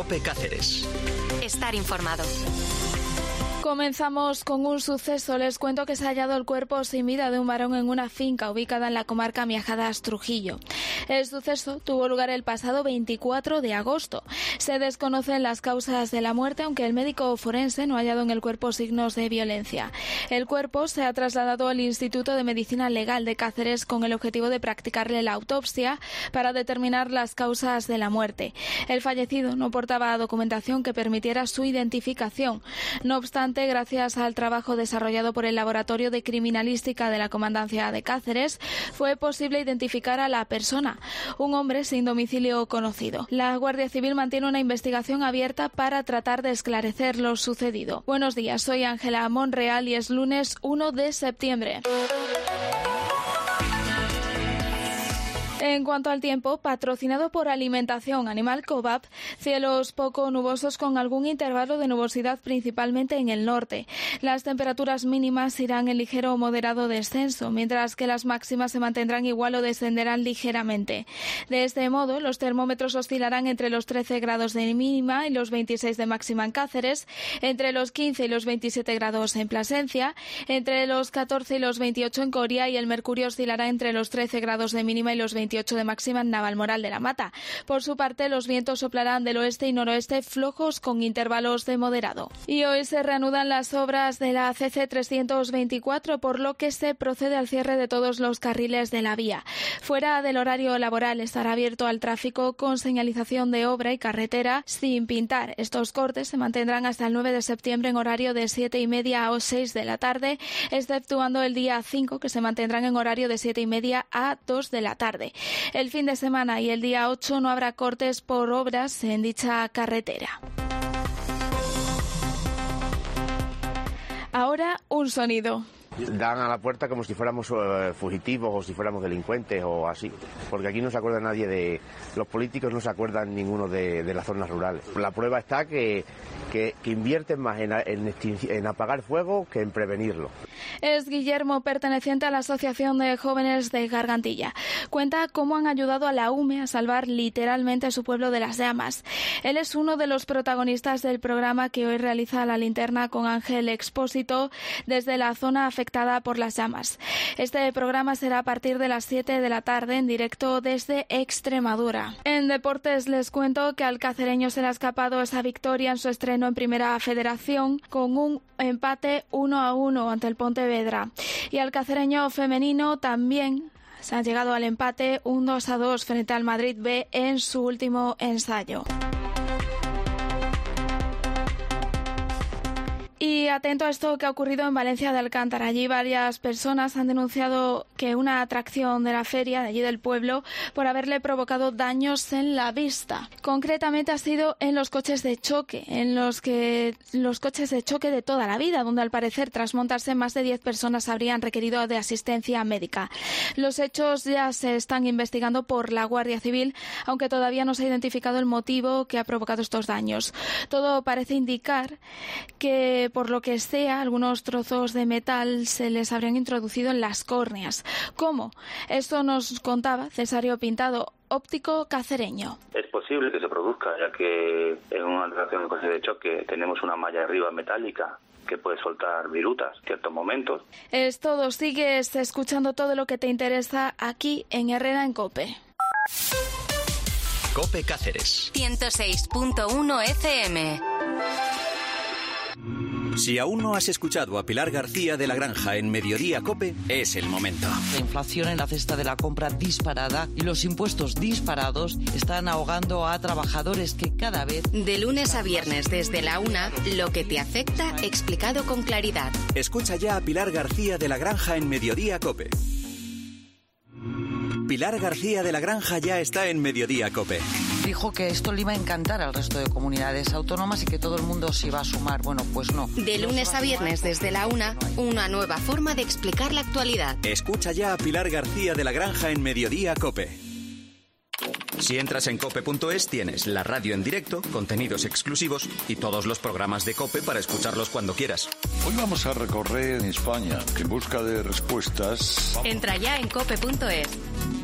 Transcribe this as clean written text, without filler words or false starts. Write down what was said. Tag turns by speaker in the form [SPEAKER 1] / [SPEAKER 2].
[SPEAKER 1] COPE Cáceres.
[SPEAKER 2] Estar informado.
[SPEAKER 3] Comenzamos con un suceso. Les cuento que se ha hallado el cuerpo sin vida de un varón en una finca ubicada en la comarca Miajadas, Trujillo. El suceso tuvo lugar el pasado 24 de agosto. Se desconocen las causas de la muerte, aunque el médico forense no ha hallado en el cuerpo signos de violencia. El cuerpo se ha trasladado al Instituto de Medicina Legal de Cáceres con el objetivo de practicarle la autopsia para determinar las causas de la muerte. El fallecido no portaba documentación que permitiera su identificación. No obstante, gracias al trabajo desarrollado por el Laboratorio de Criminalística de la Comandancia de Cáceres, fue posible identificar a la persona, un hombre sin domicilio conocido. La Guardia Civil mantiene una investigación abierta para tratar de esclarecer lo sucedido. Buenos días, soy Ángela Monreal y es lunes 1 de septiembre. En cuanto al tiempo, patrocinado por Alimentación Animal Cobap, cielos poco nubosos con algún intervalo de nubosidad principalmente en el norte. Las temperaturas mínimas irán en ligero o moderado descenso, mientras que las máximas se mantendrán igual o descenderán ligeramente. De este modo, los termómetros oscilarán entre los 13 grados de mínima y los 26 de máxima en Cáceres, entre los 15 y los 27 grados en Plasencia, entre los 14 y los 28 en Coria, y el mercurio oscilará entre los 13 grados de mínima y los 28 de máxima en Navalmoral de la Mata. Por su parte, los vientos soplarán del oeste y noroeste flojos con intervalos de moderado. Y hoy se reanudan las obras de la CC 324, por lo que se procede al cierre de todos los carriles de la vía. Fuera del horario laboral estará abierto al tráfico con señalización de obra y carretera sin pintar. Estos cortes se mantendrán hasta el 9 de septiembre en horario de 7:30 a 6 de la tarde, exceptuando el día 5, que se mantendrán en horario de 7:30 a 2 de la tarde. El fin de semana y el día 8 no habrá cortes por obras en dicha carretera. Ahora un sonido.
[SPEAKER 4] Dan a la puerta como si fuéramos fugitivos o si fuéramos delincuentes o así, porque aquí no se acuerda nadie de... Los políticos no se acuerdan ninguno de las zonas rurales. La prueba está que invierten más en apagar fuego que en prevenirlo.
[SPEAKER 3] Es Guillermo, perteneciente a la Asociación de Jóvenes de Gargantilla. Cuenta cómo han ayudado a la UME a salvar literalmente a su pueblo de las llamas. Él es uno de los protagonistas del programa que hoy realiza La Linterna con Ángel Expósito desde la zona afectada por las llamas. Este programa será a partir de las 7 de la tarde en directo desde Extremadura. En deportes les cuento que al cacereño se le ha escapado esa victoria en su estreno en Primera Federación con un empate 1-1 ante el Pontevedra. Y al cacereño femenino también se han llegado al empate 2-2 frente al Madrid B en su último ensayo. Y atento a esto que ha ocurrido en Valencia de Alcántara. Allí varias personas han denunciado que una atracción de la feria de allí del pueblo por haberle provocado daños en la vista. Concretamente ha sido en los coches de choque, los coches de choque de toda la vida, donde al parecer tras montarse más de 10 personas habrían requerido de asistencia médica. Los hechos ya se están investigando por la Guardia Civil, aunque todavía no se ha identificado el motivo que ha provocado estos daños. Todo parece indicar que por lo que sea, algunos trozos de metal se les habrían introducido en las córneas. ¿Cómo? Esto nos contaba Cesario Pintado, óptico cacereño.
[SPEAKER 5] Es posible que se produzca, ya que en una atracción de coche de choque tenemos una malla arriba metálica que puede soltar virutas en ciertos momentos.
[SPEAKER 3] Es todo. Sigues escuchando todo lo que te interesa aquí en Herrera en COPE.
[SPEAKER 1] COPE Cáceres
[SPEAKER 2] 106.1 FM.
[SPEAKER 1] Si aún no has escuchado a Pilar García de la Granja en Mediodía COPE, es el momento.
[SPEAKER 6] La inflación en la cesta de la compra disparada y los impuestos disparados están ahogando a trabajadores que cada vez...
[SPEAKER 2] De lunes a viernes desde la 1, lo que te afecta explicado con claridad.
[SPEAKER 1] Escucha ya a Pilar García de la Granja en Mediodía COPE. Pilar García de la Granja ya está en Mediodía COPE.
[SPEAKER 6] Dijo que esto le iba a encantar al resto de comunidades autónomas y que todo el mundo se iba a sumar. Bueno, pues no.
[SPEAKER 2] De lunes a viernes desde la 1, una nueva forma de explicar la actualidad.
[SPEAKER 1] Escucha ya a Pilar García de la Granja en Mediodía COPE. Si entras en cope.es tienes la radio en directo, contenidos exclusivos y todos los programas de COPE para escucharlos cuando quieras.
[SPEAKER 7] Hoy vamos a recorrer España en busca de respuestas.
[SPEAKER 2] Entra ya en cope.es.